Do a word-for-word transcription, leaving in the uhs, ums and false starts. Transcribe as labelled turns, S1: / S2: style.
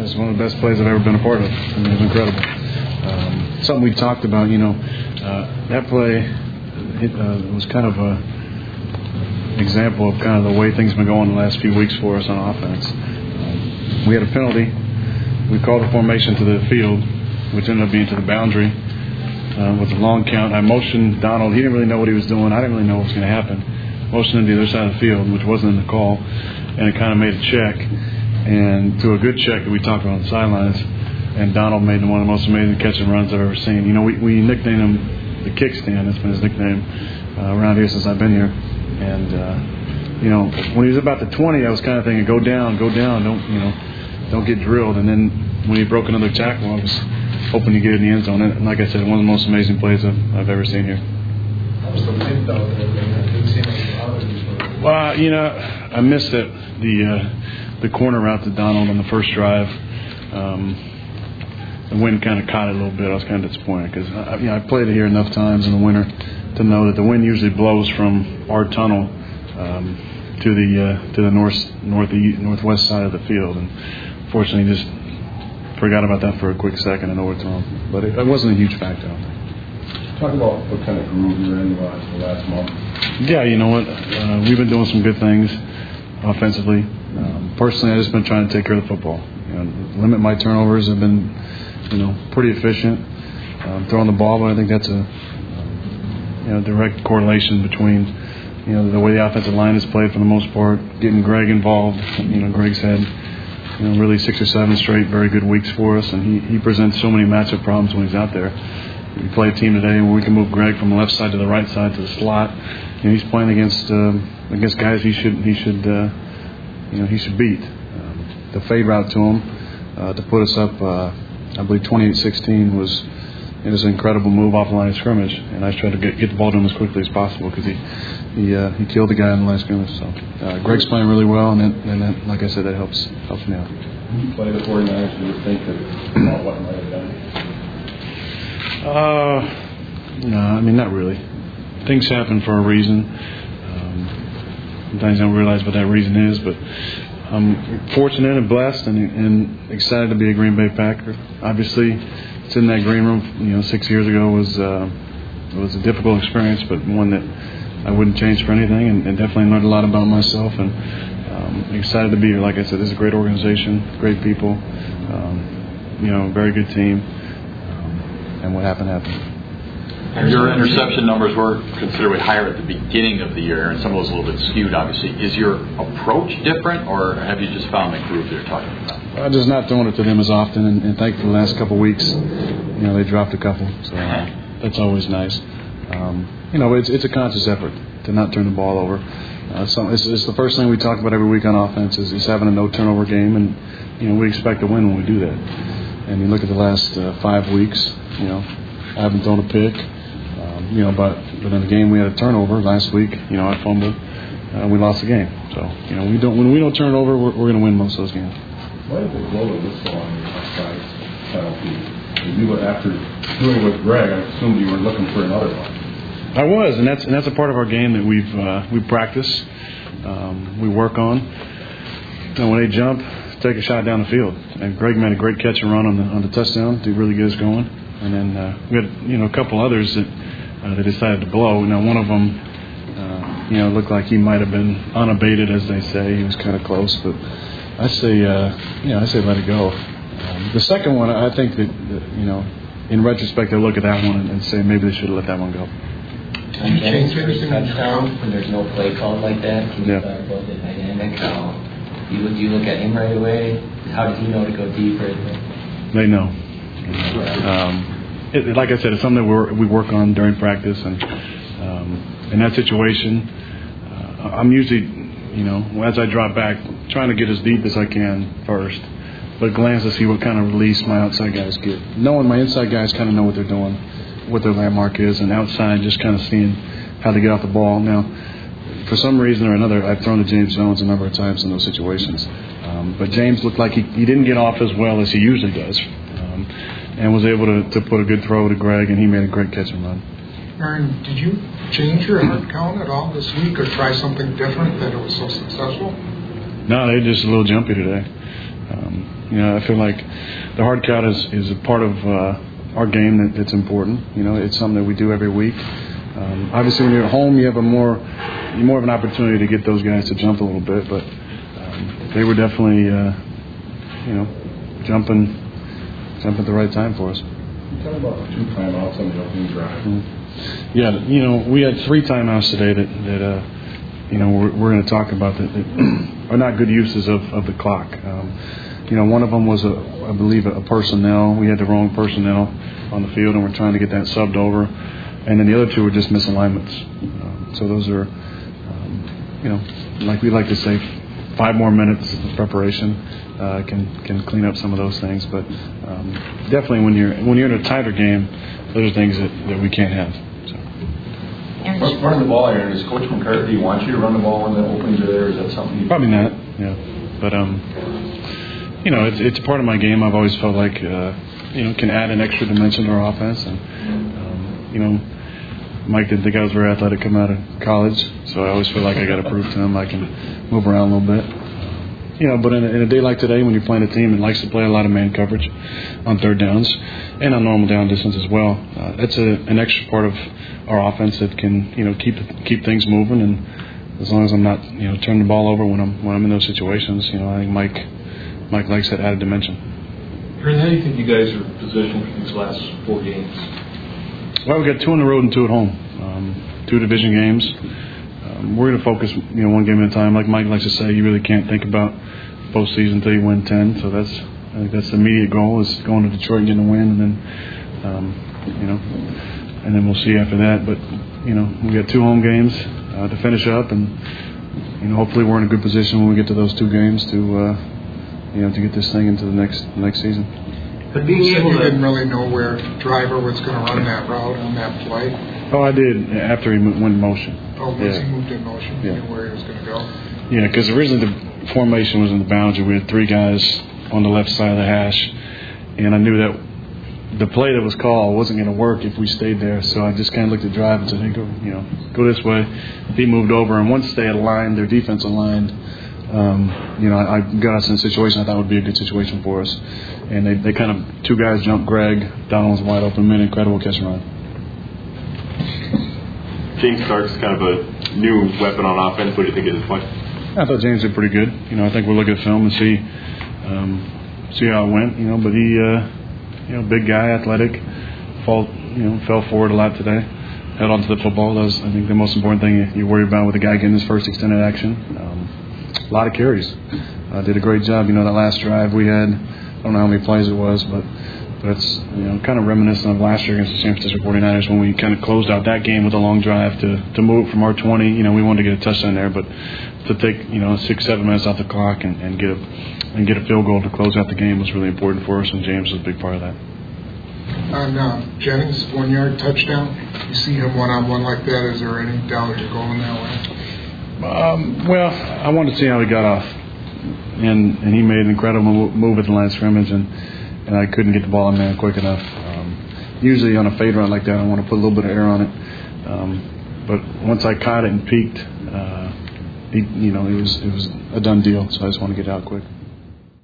S1: it's one of the best plays I've ever been a part of. I mean, it was incredible. Um, something we talked about, you know, uh, that play it, uh, was kind of a example of kind of the way things have been going the last few weeks for us on offense. Um, we had a penalty. We called the formation to the field, which ended up being to the boundary uh, with a long count. I motioned Donald. He didn't really know what he was doing. I didn't really know what was going to happen. Motioned him to the other side of the field, which wasn't in the call, and it kind of made a check. And to a good check that we talked about on the sidelines, and Donald made one of the most amazing catch and runs I've ever seen. You know, we, we nicknamed him the kickstand. That's been his nickname uh, around here since I've been here. And, uh, you know, when he was about the twenty, I was kind of thinking, go down, go down, don't, you know, don't get drilled. And then when he broke another tackle, I was hoping to get it in the end zone. And like I said, one of the most amazing plays I've, I've ever seen here.
S2: How was the wind out there?
S1: Well, you know, I missed it, the uh, the corner route to Donald on the first drive. Um, the wind kind of caught it a little bit. I was kind of disappointed because I, you know, I played it here enough times in the winter to know that the wind usually blows from our tunnel um, to the uh, to the north north northwest side of the field, and fortunately just forgot about that for a quick second and overthrown. But it, it wasn't a huge factor.
S3: Talk about what kind of groove you're in uh, the last month.
S1: Yeah, you know what? Uh, we've been doing some good things offensively. Um, personally, I've just been trying to take care of the football. You know, limit my turnovers. Have been, you know, pretty efficient um, throwing the ball, but I think that's a um, you know direct correlation between you know the way the offensive line has played for the most part, getting Greg involved. You know, Greg's had you know really six or seven straight very good weeks for us, and he, he presents so many matchup problems when he's out there. We play a team today where we can move Greg from the left side to the right side to the slot. You know, he's playing against uh, against guys he should he should uh, you know he should beat. Um, the fade route to him uh, to put us up, uh, I believe twenty-eight sixteen was it was an incredible move off the line of scrimmage, and I tried to get, get the ball to him as quickly as possible because he he uh, he killed the guy in the line of scrimmage. So uh, Greg's playing really well, and that, and that, like I said, that helps helps me out.
S3: When you play the forty-niners, do you think that about what might have done?
S1: Uh, no, I mean, not really. Things happen for a reason. Um, sometimes you don't realize what that reason is, but I'm fortunate and blessed and, and excited to be a Green Bay Packer. Obviously, sitting in that green room, you know, six years ago was uh, was a difficult experience, but one that I wouldn't change for anything, and, and definitely learned a lot about myself. And um, excited to be here. Like I said, this is a great organization, great people, um, you know, very good team. And what happened happened.
S4: Your interception numbers were considerably higher at the beginning of the year, and some of those a little bit skewed, obviously. Is your approach different, or have you just found the group you're talking about?
S1: I'm just not throwing it to them as often, and, and thankfully the last couple of weeks, you know, they dropped a couple, so uh, that's always nice. Um, you know, it's it's a conscious effort to not turn the ball over. Uh, so it's, it's the first thing we talk about every week on offense is, is having a no turnover game, and you know we expect to win when we do that. And you look at the last uh, five weeks. You know, I haven't thrown a pick. Um, you know, but, but in the game we had a turnover last week. You know, I fumbled. Uh, we lost the game. So you know, we don't when we don't turn it over, we're, we're going to win most of those games.
S3: Why did they blow the whistle on the offside penalty? You were after doing with Greg. I assumed you were looking for another one.
S1: I was, and that's and that's a part of our game that we've uh, we practice, um, we work on. And when they jump, take a shot down the field. And Greg made a great catch and run on the on the touchdown to really get us going. And then uh, we had, you know, a couple others that uh, that decided to blow. Now, one of them, uh, you know, looked like he might have been unabated, as they say. He was kind of close, but I say, uh, you know, I say let it go. Um, the second one, I think that, that, you know, in retrospect, I look at that one and, and say maybe they should have let that one go.
S5: Can you change anything touchdown when there's no play called like that? Can you
S1: yeah.
S5: talk about the dynamic? How you you look at him right away? How does he know to go deep right there?
S1: They know. Um, it, like I said, it's something that we're, we work on during practice, and um, in that situation, uh, I'm usually, you know, as I drop back, trying to get as deep as I can first, but glance to see what kind of release my outside guys get. Knowing my inside guys kind of know what they're doing, what their landmark is, and outside just kind of seeing how to get off the ball. Now, for some reason or another, I've thrown to James Jones a number of times in those situations, um, but James looked like he, he didn't get off as well as he usually does. Um, and was able to, to put a good throw to Greg, and he made a great catch and run.
S2: Aaron, did you change your hard count at all this week or try something different that it was so successful?
S1: No, they're just a little jumpy today. Um, you know, I feel like the hard count is, is a part of uh, our game that, that's important. You know, it's something that we do every week. Um, obviously, when you're at home, you have a more more of an opportunity to get those guys to jump a little bit, but um, they were definitely, uh, you know, jumping, jumping at the right time for us.
S3: Talk about the two timeouts on the opening drive.
S1: Mm-hmm. Yeah, you know, we had three timeouts today that, that uh, you know, we're, we're going to talk about that, that are not good uses of, of the clock. Um, you know, one of them was, a, I believe, a personnel. We had the wrong personnel on the field, and we're trying to get that subbed over. And then the other two were just misalignments. Um, so those are, um, you know, like we like to say, five more minutes of preparation uh, can can clean up some of those things. But um, definitely, when you're when you're in a tighter game, those are things that, that we can't have. So.
S3: Running the ball, Aaron, does Coach McCarthy want you to run the ball when the openings are there? Is that something you
S1: Probably not, yeah. But, um, you know, it's, it's a part of my game. I've always felt like, uh, you know, can add an extra dimension to our offense. And, um, you know, Mike didn't think I was very athletic coming out of college, so I always feel like I got to prove to him I can move around a little bit. You know, but in a, in a day like today, when you're playing a team that likes to play a lot of man coverage on third downs and on normal down distance as well, uh, that's a, an extra part of our offense that can, you know, keep keep things moving. And as long as I'm not, you know, turning the ball over when I'm when I'm in those situations, you know, I think Mike Mike likes that added dimension.
S6: Aaron, how do you think you guys are positioned for these last four games?
S1: Well, we got two on the road and two at home, um, two division games. Um, we're going to focus, you know, one game at a time. Like Mike likes to say, you really can't think about postseason until you win ten. So that's, I think that's the immediate goal, is going to Detroit and getting a win, and then, um, you know, and then we'll see after that. But you know, we got two home games uh, to finish up, and you know, hopefully we're in a good position when we get to those two games to, uh, you know, to get this thing into the next next season.
S2: But being able to, you didn't really know where Driver was going to run that route on that play.
S1: Oh, I did after he went in motion.
S2: Oh, once
S1: yeah.
S2: he moved in motion,
S1: yeah.
S2: you knew where he was going to go.
S1: Yeah, because originally the formation was in the boundary. We had three guys on the left side of the hash, and I knew that the play that was called wasn't going to work if we stayed there. So I just kind of looked at Drive and said, "Hey, go, you know, go this way." He moved over, and once they had aligned, their defense aligned. Um, you know, I, I got us in a situation I thought would be a good situation for us. And they, they kind of, two guys jumped Greg. Donald was wide open, made an incredible catch and run.
S7: James Starks is kind of a new weapon on offense. What do you think of this play?
S1: I thought James did pretty good. You know, I think we'll look at film and see um, see how it went. You know, but he, uh, you know, big guy, athletic, fall, you know, fell forward a lot today. Held onto the football. That was, I think, the most important thing you worry about with a guy getting his first extended action. Um, a lot of carries. Uh, did a great job. You know, that last drive we had, I don't know how many plays it was, but but it's, you know, kind of reminiscent of last year against the San Francisco forty-niners when we kind of closed out that game with a long drive to, to move from our twenty. You know, we wanted to get a touchdown there, but to take, you know, six, seven minutes off the clock and, and get a and get a field goal to close out the game was really important for us, and James was a big part of that.
S2: On uh, Jennings' one-yard touchdown, you see him one-on-one like that. Is there any doubt you're going that way?
S1: Um, well, I wanted to see how he got off, and and he made an incredible move at the line of scrimmage, and, and I couldn't get the ball in man quick enough. Um, usually on a fade route like that, I want to put a little bit of air on it, um, but once I caught it and peaked, uh, he, you know, it was it was a done deal. So I just want to get out quick.